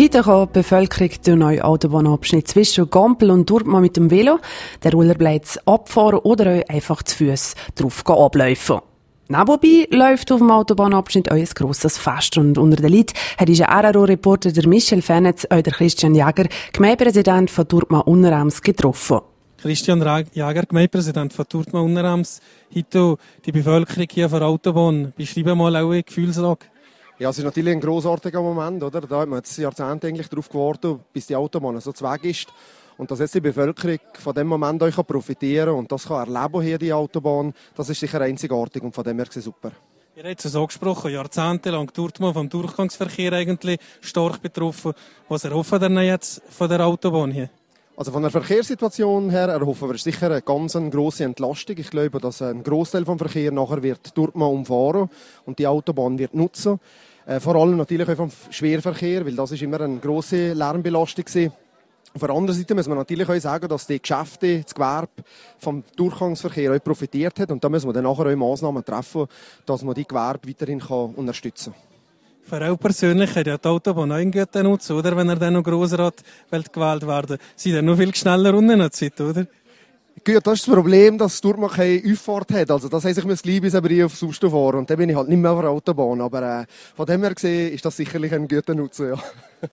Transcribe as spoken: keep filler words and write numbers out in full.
Heute kann die Bevölkerung den neuen Autobahnabschnitt zwischen Gampel und Durtmann mit dem Velo, der Roller bleibt abfahren oder auch einfach zu Fuss drauf abläufen. Nebenbei läuft auf dem Autobahnabschnitt auch ein grosses Fest. Und unter den Leuten hat unser R R O-Reporter Michel Fenetz auch der Christian Jäger, Gemeindepräsident von Durtmann-Unterems, getroffen. Christian Jäger, Gemeindepräsident von Durtmann-Unterems. Heute die Bevölkerung hier vor der Autobahn. Beschreiben mal auch eine Gefühlslage. Ja, es ist natürlich ein grossartiger Moment, oder? Da hat man jetzt Jahrzehnte eigentlich darauf gewartet, bis die Autobahn so weg ist. Und dass jetzt die Bevölkerung von dem Moment auch profitieren kann und das kann erleben hier, die Autobahn, das ist sicher einzigartig und von dem her ist es super. Ihr habt es angesprochen, jahrzehntelang Durtmann vom Durchgangsverkehr eigentlich stark betroffen. Was erhoffen ihr jetzt von der Autobahn hier? Also von der Verkehrssituation her erhoffen wir sicher eine ganz grosse Entlastung. Ich glaube, dass ein Grossteil vom Verkehr nachher wird Durtmann umfahren und die Autobahn wird nutzen. Äh, vor allem natürlich auch vom Schwerverkehr, weil das ist immer eine grosse Lärmbelastung war. Auf der anderen Seite muss man natürlich auch sagen, dass die Geschäfte, das Gewerbe vom Durchgangsverkehr auch profitiert hat. Und da müssen wir dann nachher auch Massnahmen treffen, dass man die Gewerbe weiterhin kann unterstützen kann. Für euch persönlich hat ja die Autobahn auch einen guten Nutzen, oder? Wenn er dann noch Grossrat gewählt werden, sind dann noch viel schneller unten noch Zeit, oder? Gut, das ist das Problem, dass Durtmann keine Auffahrt hat. Also das heisst, ich muss gleich bis aber auf Susten fahren. Und dann bin ich halt nicht mehr auf der Autobahn. Aber äh, von dem her gesehen ist das sicherlich ein guter Nutzen, ja.